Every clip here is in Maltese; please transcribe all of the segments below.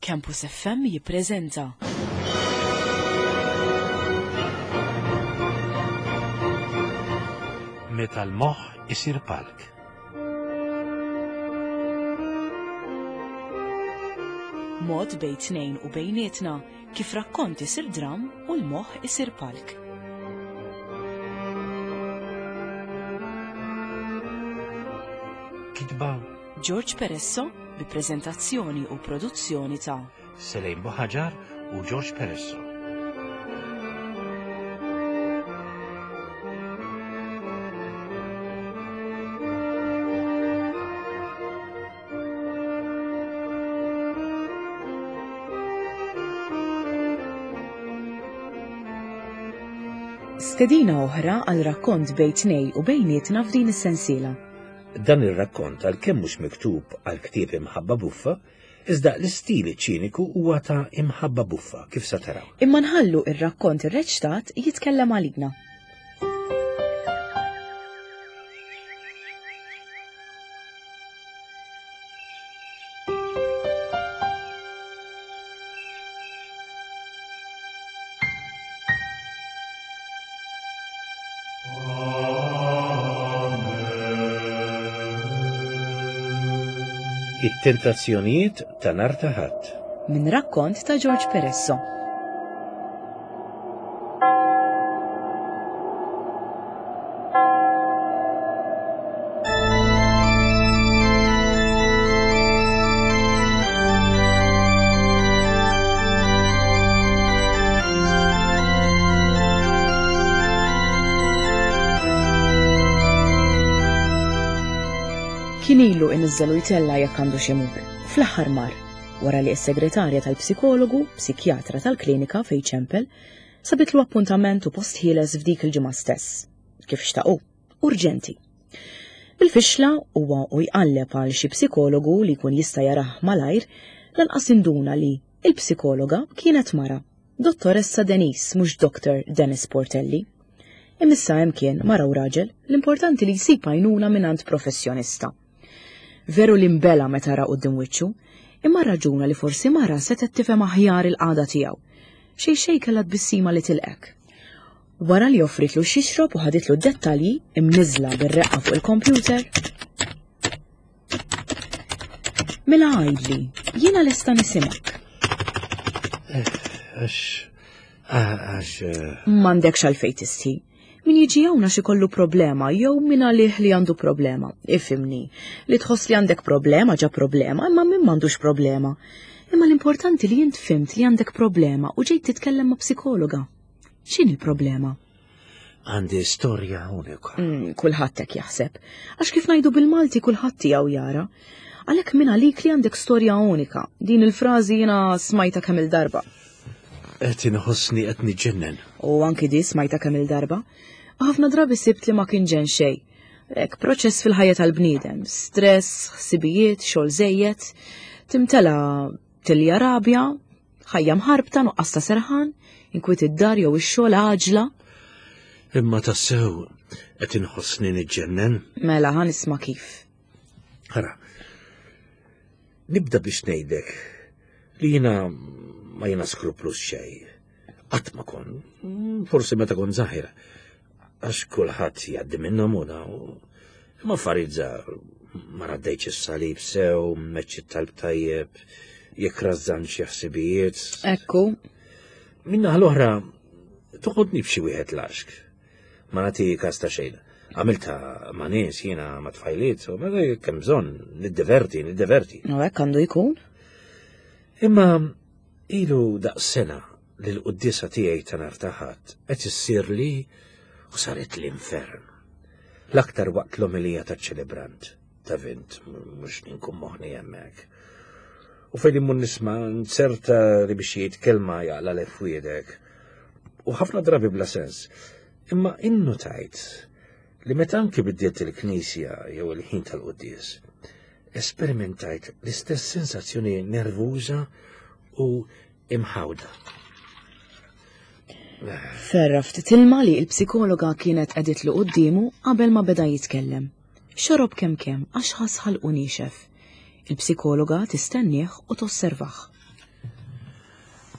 Campus FM jippreżenta Meta l-moħħ isir palk. mod bejn tnejn u bejnietna kif rakkont isir dram u l-moħħ isir palk. Kitba George Peresso bi preżentazzjoni u produzzjoni ta' Selejn Boħaġar u George Peresso. Stedina oħra għal rakkont bejn tnejn u bejnietna f'din is-sensiela. Dan ir-rakkont għalkemm mhux miktub għal ktieb imħabba buffa, iżda l-istili ċiniku huwa ta' imħabba buffa kif sa taraw. Imma nħallu ir-rakkont ir-reċtat jitkellem għalina. It-tentazzjonijiet ta' nar ta' ħadd. Min rakkont ta' George Peresso. Kien ilu iniżżelu jtella jekk għandu xi mur. Fl-aħħar mar, wara li s-segretarja tal-psikologu, psikjatra tal-klinika fejn Ċempel, sabitlu appuntament u post ħieles f'dik il-ġimgħa stess. Kif xtaqu, urġenti. Bil-fixla huwa u jqalleb għal xi psikologu li jkun jista' jarah malajr lanqas induna li il-psikologa kienet mara, dottoressa Denise mhux Dr. Dennis Portelli. Imissa hemm kien mara u raġel, l-importanti li jsib għajnuna mingħand professjonista. Veru li mbela meta ra quddiem wiċċu, imma raġuna li forsi mara setet tifhem aħjar il-qagħda tiegħu. Xejn kellha tbissima li tilqek. Wara li offritlu x'jixrob u ħaditlu d-dettalji imniżla bir-reqqa fuq il-kompjuter. Mela għajdli, jiena lesta nisimak. M'għandekx għalfejn tistħi. Min jiġi hawnna xi kollu problema jew min għalih li għandu problema. Ifhimni, li tħoss li għandek problema ġa problema, imma min m'għandux problema. Imma l-importanti li jint fimt li għandek problema u ġejt titkellem ma' psikologa. X'in il-problema? Għandi storja unika. Kulħadd hekk jaħseb. Għax kif ngħidu bil-Malti kulħadd tiegħu jara. Għalhekk min għalik li għandek storja unika. Din il-frażi jiena smajta kemm il-darba. Qed inħossni qed niġġennen. U anki di smajta kemm il-darba. Ħafna drabi sibt li ma kien ġen xejn. Hekk proċess fil-ħajja tal-bniedem, stress, ħsibijiet, xogħol żejjed, timtela tilja rabja, ħajja mħarbta nuqqas ta' serħan, inkwiet id-dar jew ix-xogħol għaġla. Imma tassew qed inħossni niġġennen. Mela ħa nisma' kif. Ħara. Nibda biex ngħidlek li jiena ma jiena skruplus xejn. Qatt ma kon, forsi meta kon żgħira. Għax kulħadd jgħaddi minnhom una imma affarijiet żgħar ma raddejtx is-salib sew, meċċi talb tajjeb, jekk rażżan xi ħsibijiet. Ekku. Minnaħa l-oħra toħodni b'xi wieħed laxk. Ma nagħti każ ta' xejn. Għamilta ma' nies jiena ma' tfajliet u meta kemm bżonn niddiverti. U hekk għandu jkun? Imma ilu daqsena li l-qudiesa tiegħi ta' nar ta' ħadd qed issir li u saret l-infern. L-aktar waqt l-omilija ta' ċelebrant ta' vint, mhux ninkun moħħni hemmhekk. U fejn immur nisma' nserta li biex jitkellma jaqla l-fwiedek. U ħafna drabi bla sens. Imma innotajt li meta anki biddiet il-Knisja jew il-ħin tal-quddies, esperimentajt l-istess sensazzjoni nervuża u imħawda. Ferra ftit ilma li l-psikologa kienet qegħditlu qudiemu qabel ma beda jitkellem. Xorob kemm għax ħasħal u nixef. Il-psikologa tistennieh u tosservaħ.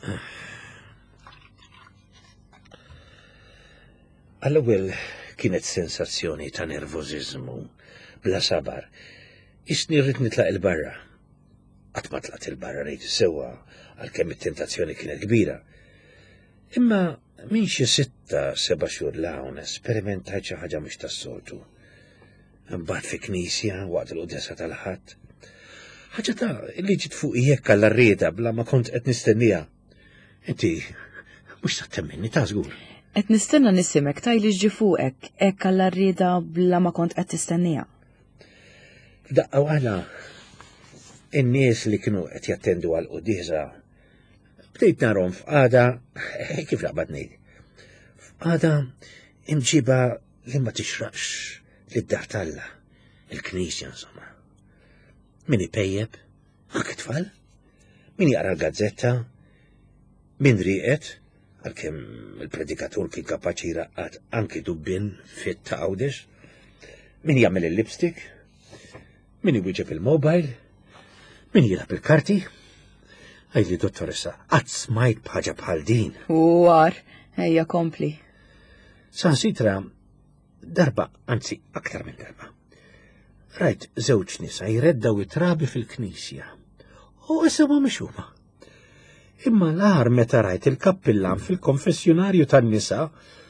Għall-ewwel kienet sensazzjoni ta' nervożiżmu bla sabar. Isni rrid nitlaq il-barra. Qatt ma tlaqt il-barra rejt sewwa għalkemm it-tentazzjoni kienet kbira. Imma min xi 6-7 xhur l-hawn esperimentajt xi ħaġa mhux tas-soltu. Imbagħad fi knisja waqt il-qudesa tal-ħadd. Ħaġa ta' li ġiet fuq jekk għall-arrieda bla ma kont qed nistennija. Inti mhux ta' temminni ta' żgur. Qed nistenna nisimek tajli ġi fuqek hekk għall-arrieda bla ma kont qed tistennija. F'daqqa waħda in-nies li kienu qed jattendu għal qudiesa bdejt narhom f'qagħda kif laqbad ngħid. F'qagħda imġiba li ma tixraqx lid-dar talla, il-knisja insomma. Min ipejjeb, anke tfal, min jaqra l-gazzetta, min rieqet, għalkemm il-predikatur kien kapaċi jraqqat anki dubbin fit ta' għawdex, min jagħmel il-lipstick, min iwieġeb il-mobile, min jilab il-karti. Għajli dottoressa, qatt smajt bħaġa bħal din. War, ejja kompli. Sansitra darba, anzi aktar minn darba. Rajt żewġ nisa jreddaw it-trabi fil-knisja. U issa ma mexuma. Imma l-aħar meta rajt il-kappillan fil-konfessjonarju tan-nisa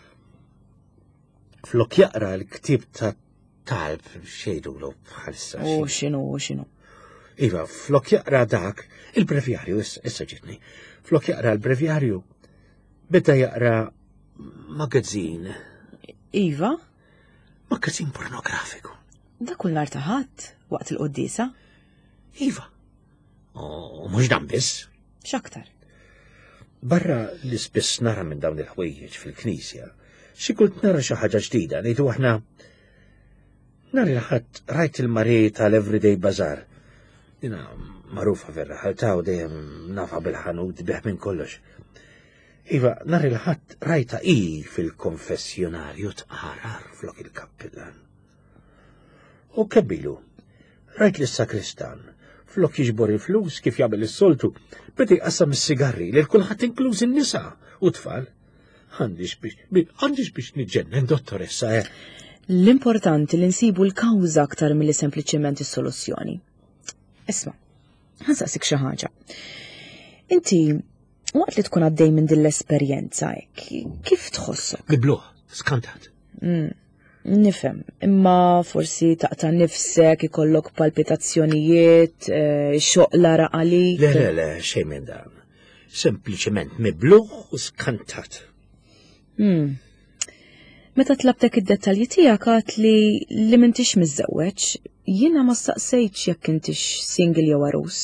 flok jaqra l-ktib ta' talb xejdulu bħalissa. U xinu. Iva, flok jaqra dak il-brevjarju, issa ġitni. Flok jaqra l-brevjarju beda jaqra magazzin. Iva? Magazzin pornografiku. Da kull nar taħat waqt il-qoddisa? Iva. U mhux dan biss. X'aktar? Barra li spiss nara minn dawn il-ħwejjeġ fil-knisja, xi kult nara xi ħaġa ġdida, ngħidu aħna nari ħadd rajt il-Marij tal-Everyday Bazaar. Dina magħrufa verra ħaltaw dejjem nafa bil-ħanut beħ minn kollox. Iva, nari l-ħadd rajta fil-konfessjonarju tqarar flok il-kappillan. U kebbilu, rajt l-sakristan, flok jiġbor il-flus kif jagħmel is-soltu, beda jqassam is-sigarri lil kulħadd inkluż in-nisa u tfal. Għandix biex niġġennen, dottoressa. L-importanti li nsibu l-kawża aktar milli sempliċement is-soluzzjoni. Isma', ħansaqsik xi ħaġa. Inti waqt li tkun għaddej minn din l-esperjenza hekk, kif tħossok? Mibluħ, skantat. Nifhem, imma forsi taqta' nifsek ikollok palpitazzjonijiet, xoqla raqali. Le, xejn minn dan. Sempliċement mibluħ u skantat. Meta tlabtek id-dettalji tiegħek għad li m'intix miżżewweġ, jiena ma staqsejtx jekk intix single jew arus.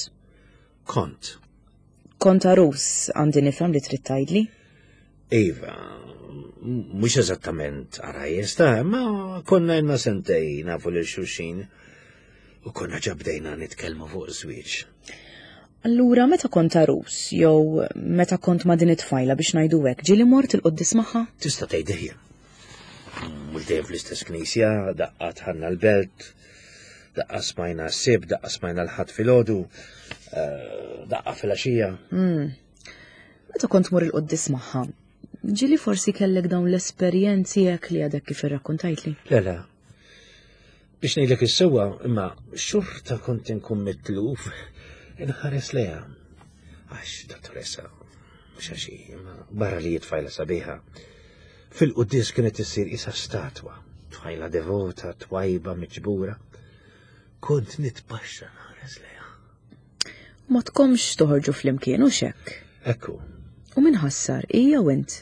Kont arus għandi nifhem li trid tgħidli? Iva, mhux eżattament arajjes ma konna jenna sentej nafu lil xulxin u konna ġabdejna nitkellmu fuq żwieġ. Allura meta kont arus jew meta kont ma' din it-tfajla biex ngħidu hekk, ġieli mort il-qudies magħha? Tista' tgħidilha. Mhux dejjem fl-istess knisja, daqqa tħanna l-belt, daqqa smajna s-sib, daqqa smajna l-ħadd filgħodu, daqqa fil-għaxija. Meta kont mur il-qudies magħha, ġieli forsi kellek dawn l-esperjenzi hekk li għadek kif irrakkuntajtli? Le. Biex ngħidlek is-sewwa, imma xorta kont inkun mitluf inħares leha. Għax, dottoressa, mhux għaxi, imma barra li jitfajla sabiħa. Fil-qudies kienet issir isa statwa, tfajla devota, twajba, miġbura. Kont nitbaxxa nħares leha. Ma tkomx toħorġu flimkien u xekk? Ekku. U min ħassar, jew int?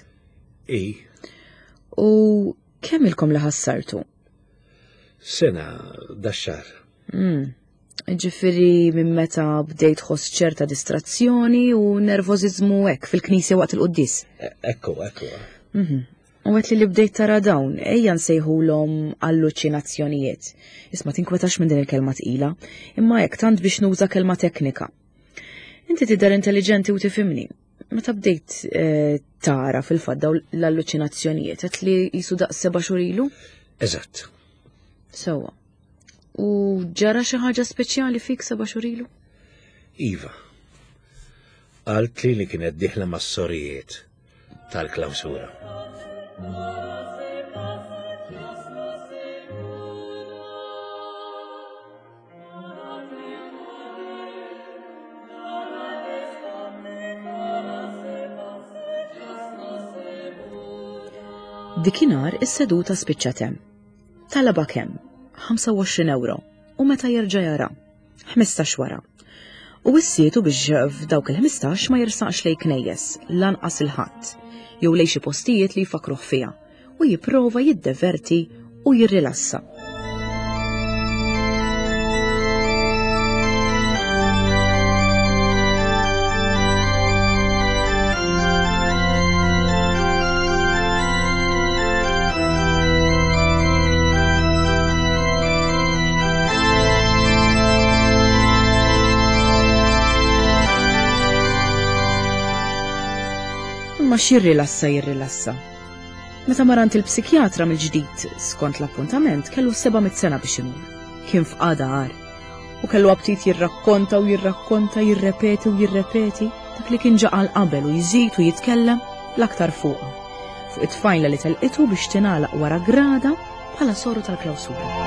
U kemm ilkom li ħassartu? Sena daxxar. Ġifieri minn meta bdejt ħoss ċerta distrazzjoni u nervożiżmu hekk fil-knisja waqt il-qudies. Ekku. U għet li bdejt tara dawn, ejja nsejħulhom alluċinazzjonijiet. Isma' tinkwetax minn din il-kelma tqila, imma hekk tant biex nuża kelma teknika. Inti tidher intelligenti u tifhimni. Meta bdejt tara fil-fadda l-alluċinazzjonijiet, qed li qisu daqs 7 xhur ilu? Eżatt. Sewwa. U ġara xi ħaġa speċjali fik 7 xhur ilu? Iva. Qalt li kienet diħla mas-sorijiet tal-klawsura. Dikinhar is-seduta spiċċat hemm. Talaba kemm? 25 euro. U meta jerġa' jara? 15 wara. U issietu biex f'dawk il-15 ma jirsaqx lejn knejjes, lanqas il-ħadd, jew lejn xi postijiet li jfakruh fiha, u jipprova jiddeverti u jirrilassa. Ma jirrilassa. Meta marant il-psikjatra mill-ġdid skont l-appuntament kellu 700 sena biex imur. Kien f'qada għar. U kellu aptit jirrakkonta, jirrepeti dak li kien ġaqal qabel u jżid u jitkellem l-aktar fuqha. Fuq it-tfajla li telqitu biex tingħalaq wara grada bħala soru tal-klawsura.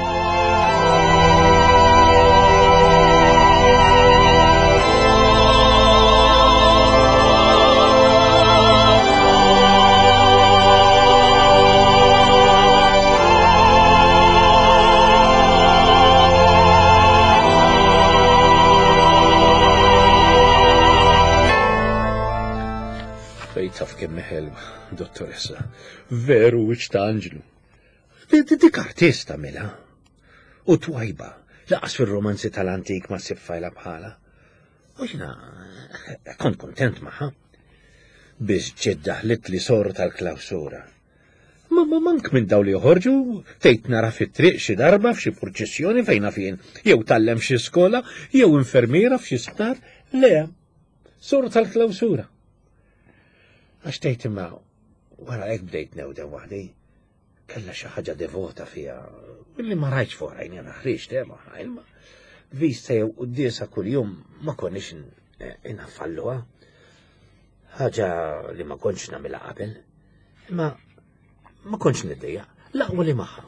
Taf kemm ħelwa, dottoressa. Veru wiċċ ta' Anġlu. Dik artista mela. U twajba, laqas fir-romanzi tal-antik ma ssib fajla bħala. U jiena kont kuntent magħha. Biex ġeddaħlit li soru tal-klawsura. Ma mank minn daw li joħorġu, tgħid nara fit-triq xi darba f'xi purċissjoni fejn fien, jew tallem f'xi skola, jew infermiera f'xi sptar, le, soru tal-klawsura. Għax tgħid imma wara hekk bdejt newden waħdi, kellha xi ħaġa devota fiha, milli ma rajtx fuq għajni ana ħriġt imma vista jew qudiesha kuljum ma konniex inaffalluha. Ħaġa li ma kontx nagħmilha qabel, imma ma kontx niddejjaq, laqwa li magħha.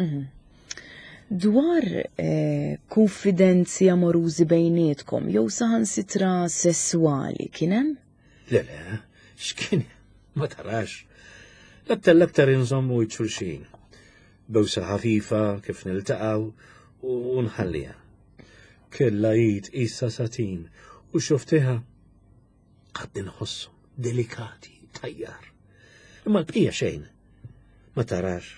Dwar konfidenzi amorużi bejnietkom jew saħansitra sesswali kien hemm? Le, x'kien ma tarax. L-aktar inżommu xulxin. Bewsa ħafifa kif niltaqgħu u nħallija. Kellha id qisha satin u xuftiha qad inħossu delikati tajjar. Imma l-bqija xejn. Ma tarax.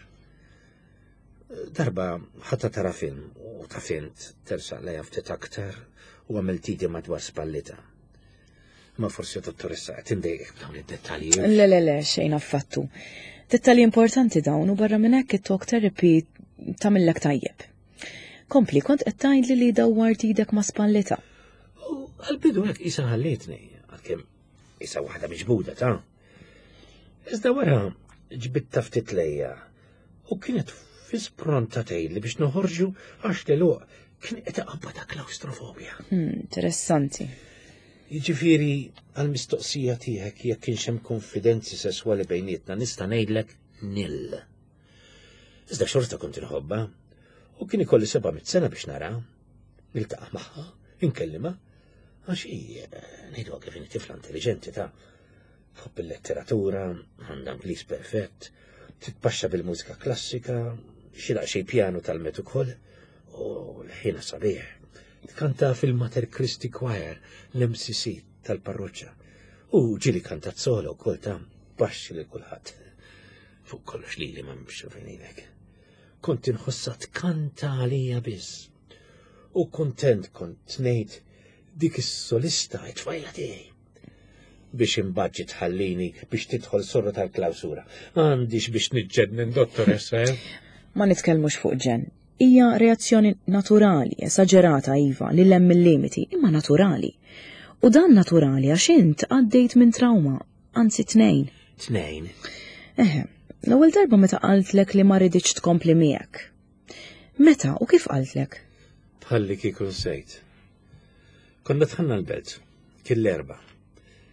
Darba ħatta tara film u ta' fint tersaq lejha ftit aktar u għamiltiti madwar spallita. Ma forsi dottoressa qed indejjek b'dawn id-dettalji. Le, xejn affattu. Dettalji importanti dawn u barra minn hekk it-talk therapy tagħmilek tajjeb. Kompli kont qed tgħidli li dawwart idek ma' spallita. Għal-bidu hekk isa ħallitni, għalkemm isa waħda miġbuda ta'. Iżda wara ġbitta ftit lejja u kienet fi spronta tgħidli biex noħorġu għax deluq kien qed iqabbad klaustrofobja. Interessanti. Jiġifieri għall-mistoqsija tiegħek jekk kienx hemm konfidenzi sesswali bejnietna nista' ngħidlek nil. Iżda xorta kont inħobba u kien ikolli 700 sena biex nara, niltaqa' magħha, inkellimha, għax hi ngħidwa kif inhi tifla intelligenti ta' tħobb il-letteratura, għandha Ingliż perfett, titpaxxa bil-mużika klassika, xilaq xi pjanu tal-met ukoll u l-ħina sabiħ. Kanta fil-Mater Christi Choir l-MCC tal-parroċċa. U ġili kantat solo wkoll ta' baxxi lil kulħadd. Fuq kollox lili ma mhix fejnilek. Kont inħossa tkanta għalija biss. U kuntent kont ngħid dik is-solista t-tfajla tiegħi. Biex imbaġġi tħallini biex tidħol sorru tal-klawsura. Għandix biex niġġennin, dottoressa. Ma nitkellmux fuq ġen. Hija reazzjoni naturali, esagerata iva, li hemm il-limiti, imma naturali. U dan naturali għax int għaddejt minn trauma, anzi 2. 2? L-ewwel darba meta qaltlek li ma riditx tkompli miegħek. Meta u kif qaltlek? Bħalli kieku nsejt. Konna dħanna l-belt, kien l-erba'.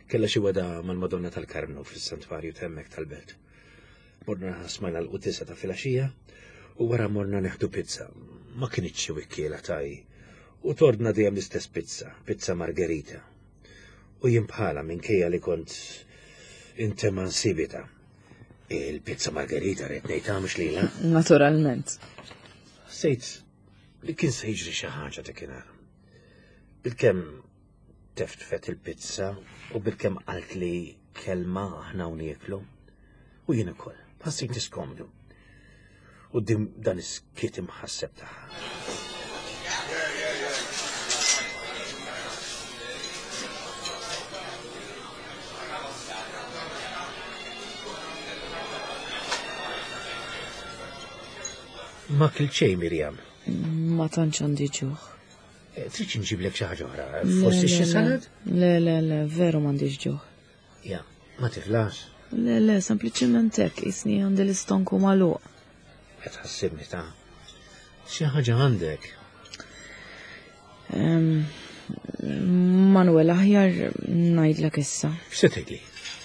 kella xi wada mal-Madonna tal-Karmnu fis-Santwarju temmek tal-Belt. Morna smajna l-quddisa ta' filgħaxija u wara morna neħdu pizza. Ma kienitx wikkiela taj. U tordna dejjem l-istess pizza margherita. U jien bħala minkejja li kont intemansibita. Il-pizza margherita rrid ngħidha mhux lila. Naturalment. Sejt li kien se jiġri xi ħaġa dakinhar. Bil-kemm teftfet il-pizza u bil-kemm qalt li kelma aħna u nieklu. U jien ukoll ħassejt niskomdu. U dan is-skiet imħasseb tagħha. Ma kilċej, Mirjam. Ma tantx għandi ġuħ. Trid nġiblek xi ħaġa oħra. Forsi xi salad? Le, veru m'għandix ġuħ. Ja, ma tiflax. Le, sempliċement hekk isni għandi l-istonku magħluq. Qed tħassibni ta' xi ħaġa għandek. Manuel, aħjar ngħidlek issa. X'se tgħidli?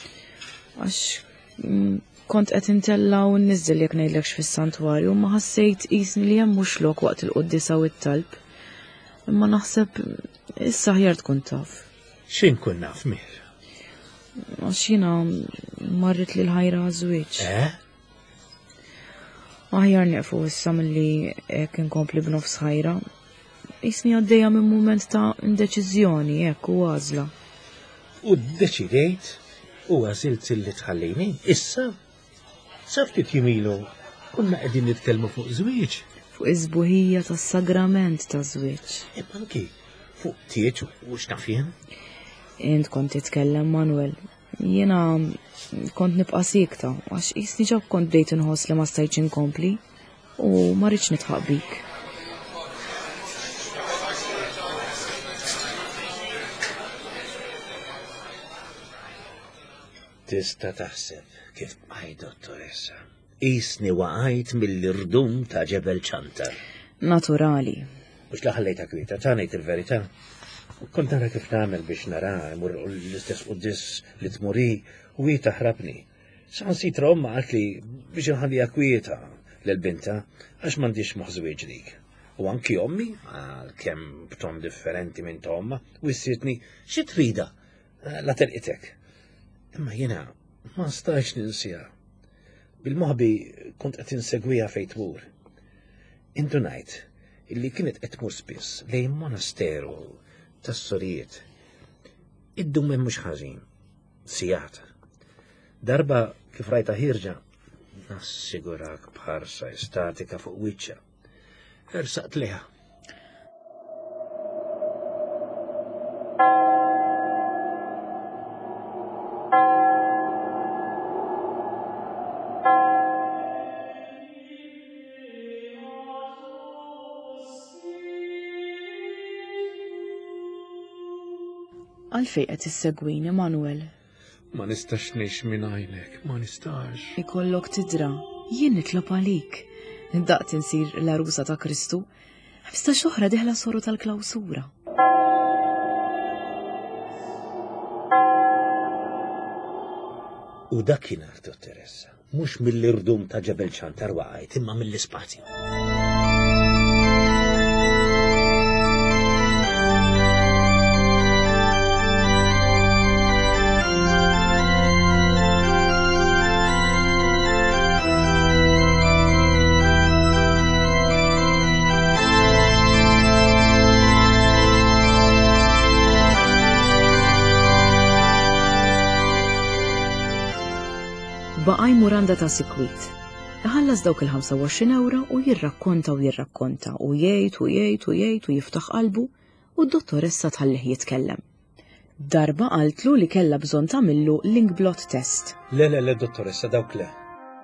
Għax kont qed intella u nniżżel jekk ngħidlekx fis-santwarju, ma ħassejt qisni li hemm mhux lok waqt il-quddisa u t-talb. Imma naħseb issa aħjar tkun taf. X'in kun naf Mir? Għax jiena marrit lil ħajra żwieġ. Aħjar neqfu issa milli hekk inkompli b'nofs ħajra. Qisni għaddejja minn mument ta' indeċiżjoni hekk u għażla. U ddeċidejt u għażilt li tħallini issa? Sa ftit jimilu kunna qegħdin nitkellmu fuq żwieġ. Fuq iż-żbuħija tas-sagrament ta' żwieġ. Imma anki fuq tieġ u x'naf jien? Int kont titkellem Manuel. Jiena kont nibqa' sikta għax qisni ġab kont bdejt inħoss li ma stajtx inkompli u ma rridx nitħaq bik. Tista' taħseb kif bqaj dottoressa. Qisni waqajt mill-irdum ta' Ġebel Ċantar. Naturali. Mhux laħallejta kwieta, ta' ngħid il-verità. Kont nara kif nagħmel biex nara imur l-istess qudies li tmuri u hi taħrabni. Sansitra omma qalt li biex inħallija kwieta lill-binta għax m'għandix moħżwieġ dik. U anki ommi, kemm b'ton differenti minn ta' omma, u jissirtni xi trida la telqitek. Imma jiena ma stax ninsija. Bil-moħbi kont qed insegwiha fejn tmur. Indunajt illi kienet qed tmur spiss lejn monasteru tas-Sorijiet. Iddum hemm mhux ħażin, sigħat. Darba kif rajta ħirġa, nassigurak bħarsa estatika fuq wiċċa. Ersaqt liha. Għalfej qed issegwini Manuel. Ma nistax ngħix minn għajnek, ma nistax. Ikollok tidra, jien nitlob għalik. Daqt insir l-arusa ta' Kristu. Ħbista xoħra diħla soru tal-klawsura. U dakinhar dottoressa, mhux mill-irdum ta' Ġebel Ċantar waqajt, imma mill-ispazju. Baqaj Muranda ta' sikwit. Ħallas dawk il-25 € u jirrakkonta u jgħid u jiftaħ qalbu u d-dottoressa tħallih jitkellem. Darba qaltlu li kellha bżonn tagħmillu link blot test. Le, dottoressa, dawk le.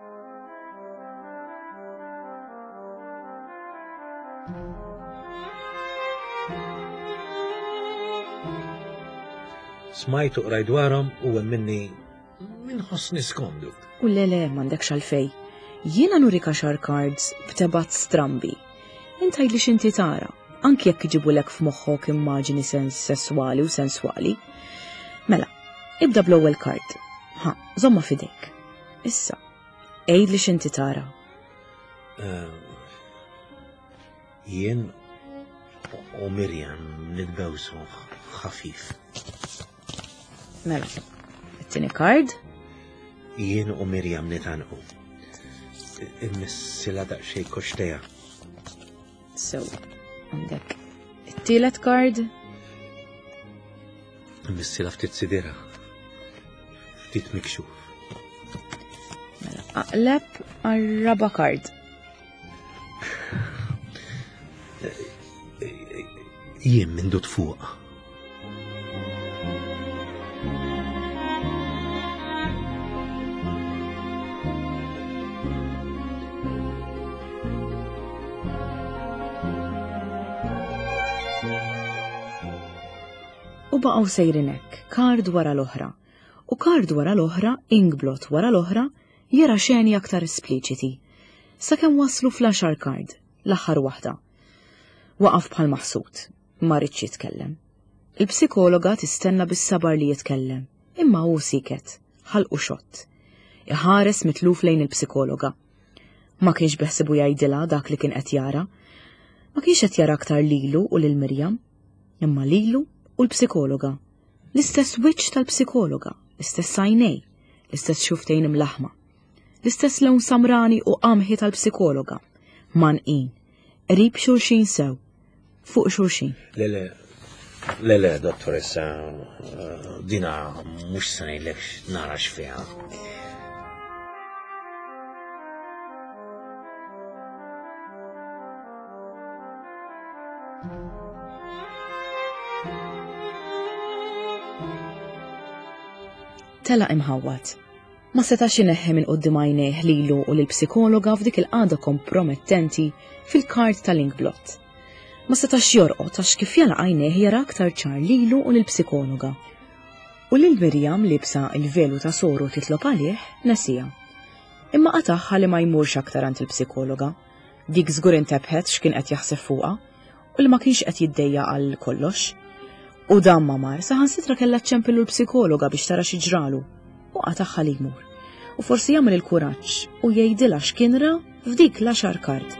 Smajtu qraj dwarhom u hemm minni minħossni skomdu. U le, m'għandekx għalfej. Jiena nurika xar cards b'tebat strambi. Intaj li xinti tara, anki jekk iġibulek f'moħħok immaġini sens sessuali u senswali. Mela, ibda bl-ewwel kard. Ha, żomma fidejk. Issa, għejd li x'inti tara. Jien u Mirjam nitbewsu ħafif. Mela, it-tieni kard. Jien u Mirjam nitanqu. Immissila daqsxejn koxteja. So, għandek it-tielet kard. Immissila ftit sidira. Ftit mikxuf. Mela, aqleb għal-raba kard. Jien minn dut fuq. U baqgħu sejrinek, kard wara l-oħra. U kard wara l-oħra, inkblot wara l-oħra, jara xeni aktar espliċiti. Sakemm waslu fl-10 kard, l-aħħar waħda. Waqaf bħal maħsud, ma rridx jitkellem. Il-psikologa tistenna bis-sabar li jitkellem, imma hu siket, ħalqu xott. Iħares mitluf lejn il-psikologa. Ma kienx beħsibu jgħidilha dak li kien qed jara. Ma kienx qed jara aktar lilu u lil Mirjam, imma lilu u l-psikologa. L-istess wiċċ tal-psikologa, l-istess għajnej, l-istess xuftejn imlaħma, l-istess lawn samrani u qamħi tal-psikologa. Manqin, qrib xulxin sew, fuq xulxin. Le, dottoressa, dina mhux se ngħidlek nara x'fiha. Tela imħawwat. Ma setax ineħħi minn qudiem għajnejh lilu u lill-psikologa f'dik il-qagħda kompromettenti fil-kard tal-inkblott. Ma setax jorqod għax kif jala għajnejh jara aktar ċar lilu u lill-psikologa. U lil Mirjam li bsa il-velu ta' soru titlob għalih nesija. Imma qataħħa li ma jmurx aktar għand il-psikologa, dik żgur intebħet x'kien qed jaħseb fuqha u li ma kienx qed jiddejja għal kollox. U dan ma mar saħansitra kellha ċempillu l-psikologa biex tara xi ġralu u qataħħa li jmur. U forsi jagħmel il-kuraġġ u jgħidilha x'kien ra f'dik l-10 kard.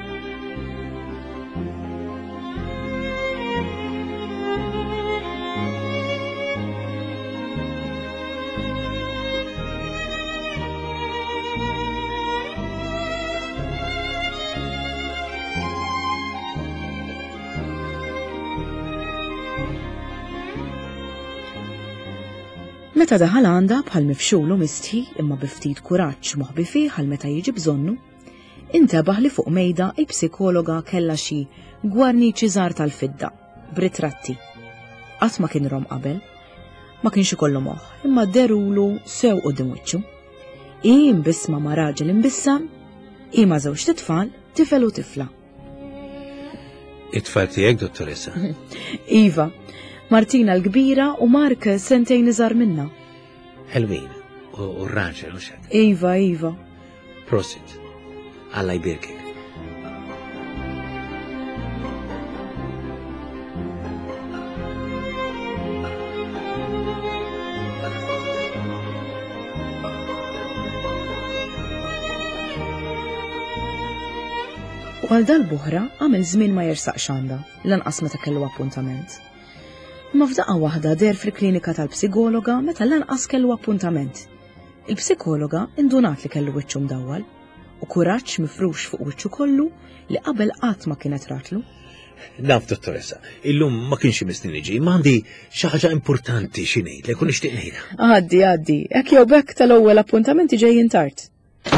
Meta daħal għandha bħal mifxulu mistħi imma biftit kuraġġ moħbi fih għal meta jiġi bżonnu, intebaħ li fuq mejda il-psikologa kellha xi gwarniċi żgħar tal-fidda, b'ritratti. Qatt ma kien rom qabel, ma kienx ikollu moħħ, imma derulu sew qudiem wiċċu. Imbisma ma' raġel imbissam, ma' żewġ titfal, tifel u tifla. It-tfal tiegħek, dottoressa? Iva. Martina l-kbira u Mark sentejn iżgħar minna. Ħelwin, u r-raġel u xek. Iva. Prosit, Alla jbirkek. U għal dal-buħra għamel żmien ma jersaqx għandha, lanqas meta kellu appuntament. Ma f'daqqa waħda der fil-klinika tal-psikologa meta lanqas kellu appuntament. Il-psikologa indunat li kellu wiċċu mdawwal u kuraġġ mifrux fuq wiċċu kollu li qabel qatt ma kienet ratlu. Naf, dottoressa, illum ma kienx mistin niġi, ma għandi xi ħaġa importanti xi ngħidlek u nixtieq ngħidha. Għaddi, hekk jew bekk tal-ewwel appuntamenti ġejjin tard.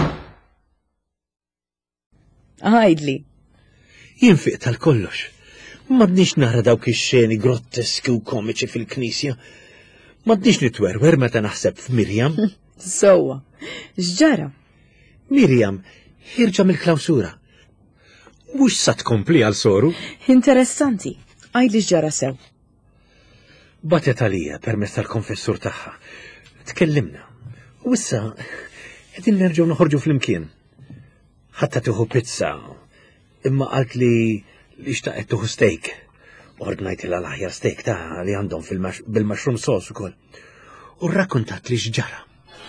Għajdli. Jien fiq tal-kollox. M'għadniex nara dawk ix-xeni grotteski u komiċi fil-knisja. M'għadniex nitwerwer meta naħseb f'Mirjam. Sewwa, x'ġara? Mirjam ħirġa mill-klawsura. Mhux sa tkompli għal soru? Interessanti, għajdli x'ġara sew. Batet għalija permezz tal-konfessur tagħha. Tkellimna. U issa qegħdin nerġgħu noħorġu flimkien. Ħatta tieħu pizza, imma qalt li xtaqet tuħu steak. Ordnajt il-aħjar steak ta' li għandhom bil-mushroom sauce ukoll. u rrakkuntat li x'ġara.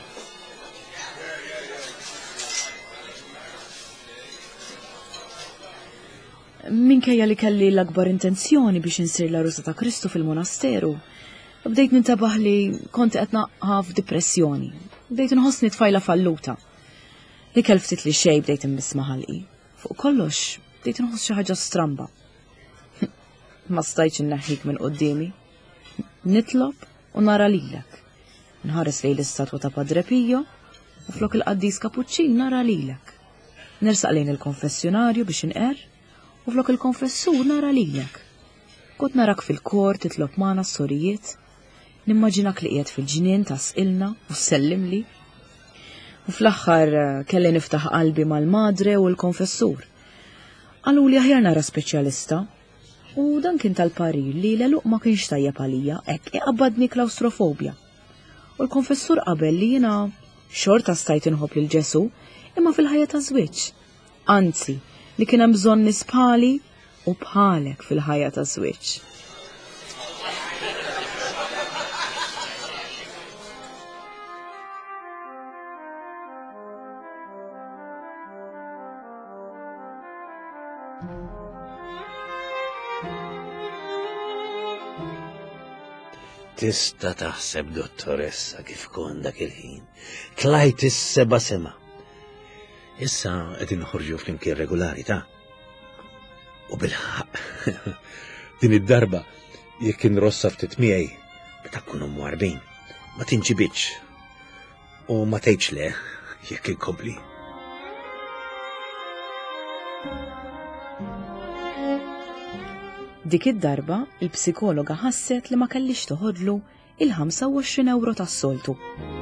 Minkejja li kelli l-akbar intenzjoni biex insir l-Arusa ta' Kristu fil-monasteru, bdejt nintabaħ li kont qed naqqa f'depressjoni. Bdejt inħossni tfajla falluta. Li kell ftit li xejn bdejt imbisma' ħalqi. Fuq kollox, bdejt inħoss xi ħaġa stramba. Ma stajtx inneħħik minn qudiemi. Nitlob u nara lilek. Nħares lejn l-istatwa ta' Padre Pio u flok il-qaddis Kapuċċin nara lilek. Nersaq lejn il-konfessjonarju biex inqer u flok il-konfessur nara lilek. Kont narak fil-kor titlob magħna s-sorijiet, nimmaġinak li qiegħed fil-ġnien ta' sqilna u sellimli. U fl-aħħar kelli niftaħ qalbi mal-madre u l-konfessur. Qalu li aħjar nara speċjalista u dan kien tal-parir li l-eluq ma kienx tajjeb għalija hekk iqabbadni klaustrofobja. U l-konfessur qabel li jiena xorta stajt inħobb lil Ġesu imma fil-ħajja ta' żwieġ. Anzi, li kien hemm bżonn nispali u bħalek fil-ħajja ta' żwieġ. Tista' taħseb, dottoressa, kif kon dak il-ħin. Tlajt is-seba' sema. Issa qegħdin noħorġu flimkien regolari ta'. U bil-ħaq. Din id-darba jekk inrossa ftit miegħi meta tkun ummu 40, ma tinġibitx. U ma tgħidx le jekk inkompli. Dik id-darba il-psikologa ħasset li ma kellix toħodlu il-25 euro tas-soltu.